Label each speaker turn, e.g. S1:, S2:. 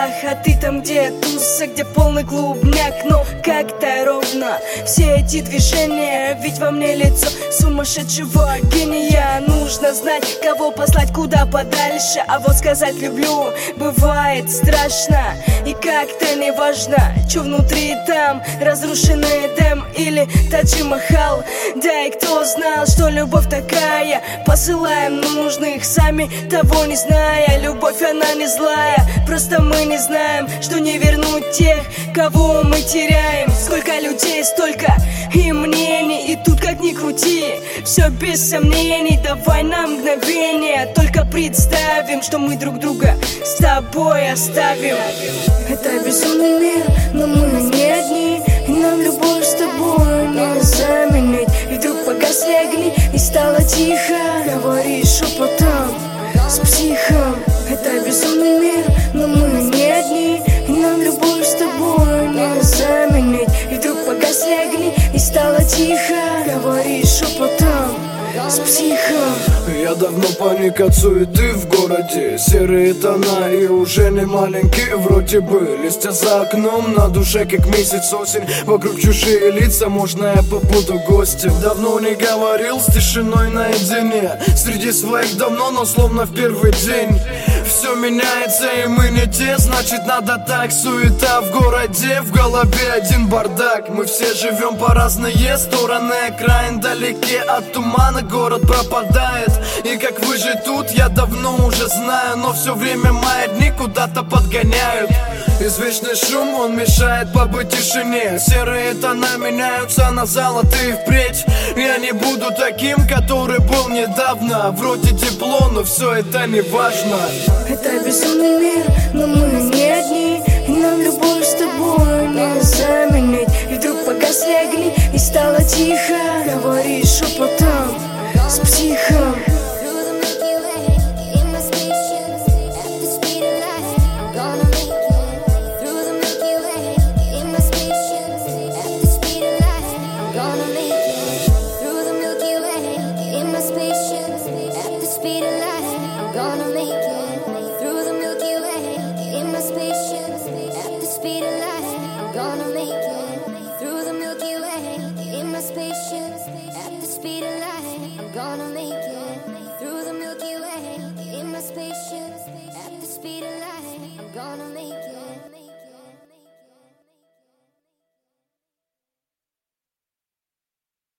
S1: делах, а ты там, где туса, где полный клубняк. Но как-то ровно все эти движения, ведь во мне лицо сумасшедшего гения. Нужно знать, кого послать куда подальше, а вот сказать люблю бывает страшно. И как-то не важно, что внутри там, разрушенный Эдем или Тадж-Махал. Да и кто знал, что любовь такая, посылаем нужных, сами того не зная. Любовь она не злая, просто мы не знаем, что не вернуть тех, кого мы теряем. Сколько людей, столько и мнений, и тут как ни крути, все без сомнений. Давай на мгновение только представим, что мы друг друга с тобой оставим. Это безумный мир, но мы не одни, и нам любовь с тобой не заменить. И вдруг погасли огни, и стало тихо. Говоришь шепотом с психом. Это безумный мир, но мы не одни, и нам любовь с тобой не заменить. И вдруг погасли огни, и стало тихо. Говоришь шепотом с психом.
S2: Я давно паник от суеты в городе. Серые тона и уже не маленькие вроде бы. Листья за окном, на душе как месяц осень. Вокруг чужие лица, можно я побуду гостем. Давно не говорил с тишиной наедине. Среди своих давно, но словно в первый день. Все меняется и мы не те, значит надо так. Суета в городе, в голове один бардак. Мы все живем по разные стороны, окраин далеки от тумана, город пропадает. И как выжить тут, я давно уже знаю, но все время мои дни куда-то подгоняют. Извечный шум, он мешает побыть в тишине. Серые тона меняются на золотые впредь. Я не буду таким, который был недавно. Вроде тепло, но все это не важно.
S1: Это безумный мир, но мы не одни, и нам любовь с тобой не заменить. И вдруг погасли огни, и стало тихо. Говоришь шепотом с психом.
S3: Gonna make it through the Milky Way in my spaceship at the speed of light. I'm gonna make it.